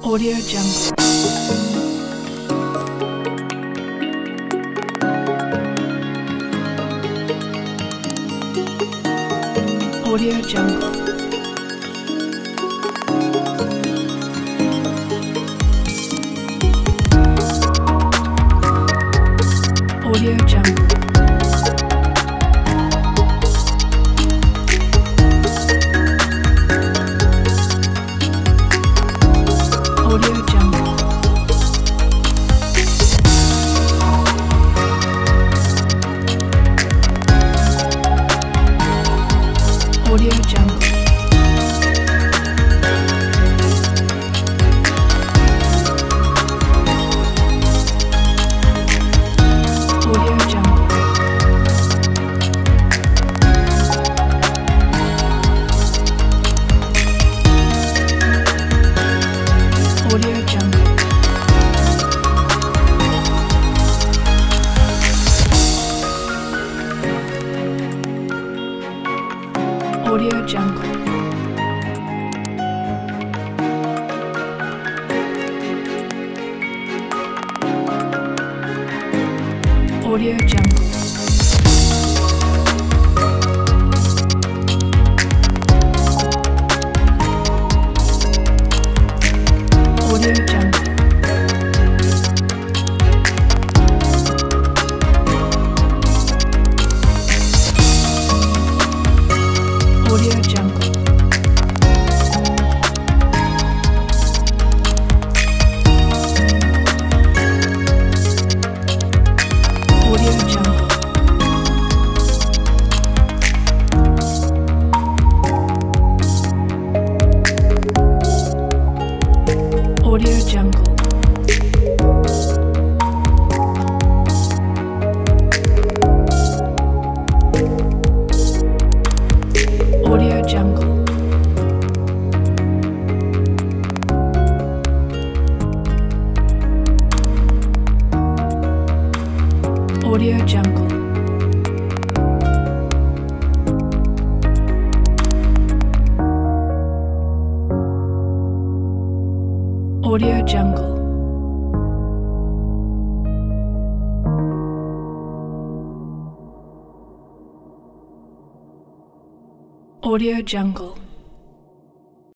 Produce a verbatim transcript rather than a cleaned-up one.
Audio Jungle. Audio Jungle. Audio Jungle. Audio Jungle. Audio Jungle. Audio Jungle. Audio Jungle. Audio Jungle. Audio Jungle. Audio Jungle. Audio Jungle. Audio Jungle. Audio Jungle. Audio Jungle. Audio Jungle. Audio Jungle. Audio Jungle.